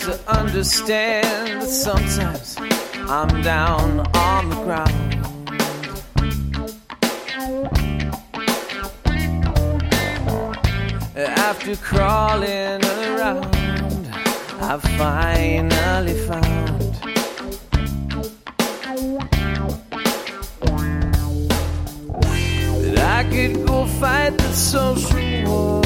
to understand that sometimes I'm down on the ground. After crawling around, I finally found that I could go fight the social war,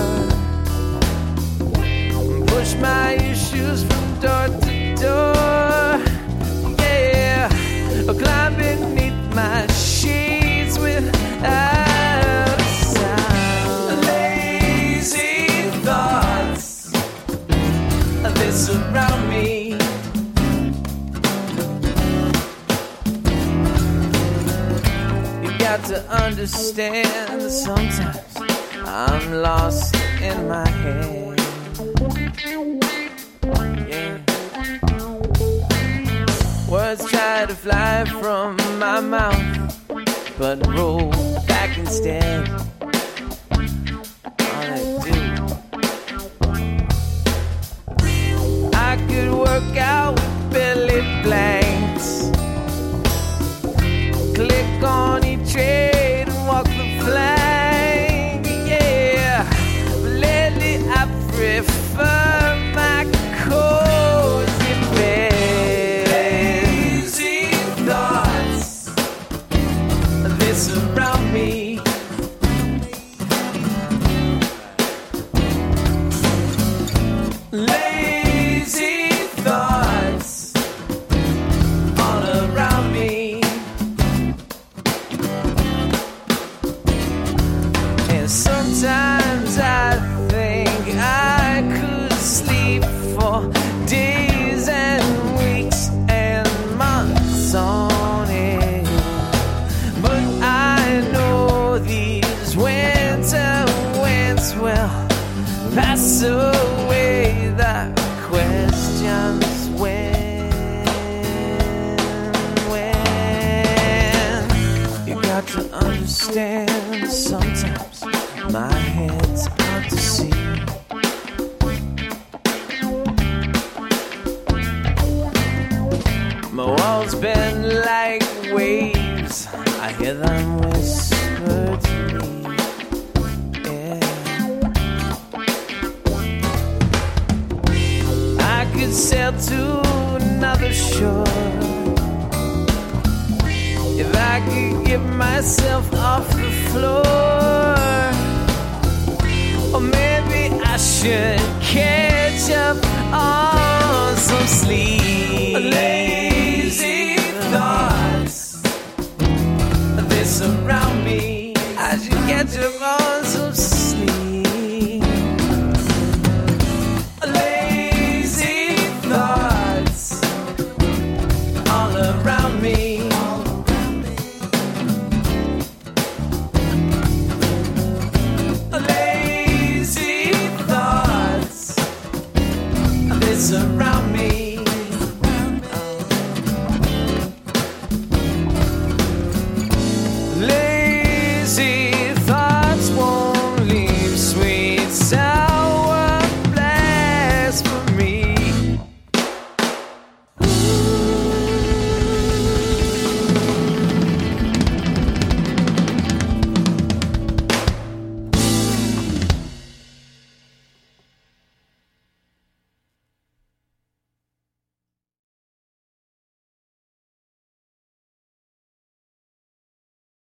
push my issues from door to door, yeah, climb beneath my sheets without a sound. Lazy thoughts, they surround me. You got to understand that sometimes I'm lost in my head. Yeah. Words try to fly from my mouth, but roll back instead. All they do. I could work out with belly blanks, click on each trade and walk the flank. Yeah, but lately I prefer my cozy bed. Lazy thoughts, they surround me. Lazy thoughts all around me. And sometimes I think I could sleep for days and weeks and months on end, but I know these winter winds will pass away. The questions when you got to understand sometimes my head's out to sea. My walls bend like waves, I hear them whisper to me. Yeah. I could sail to another shore if I could get myself off the floor. Or maybe I should catch up on some sleep. Lazy thoughts, they surround me. I should catch up on some sleep. Lazy thoughts all around me. Lazy thoughts, they surround me.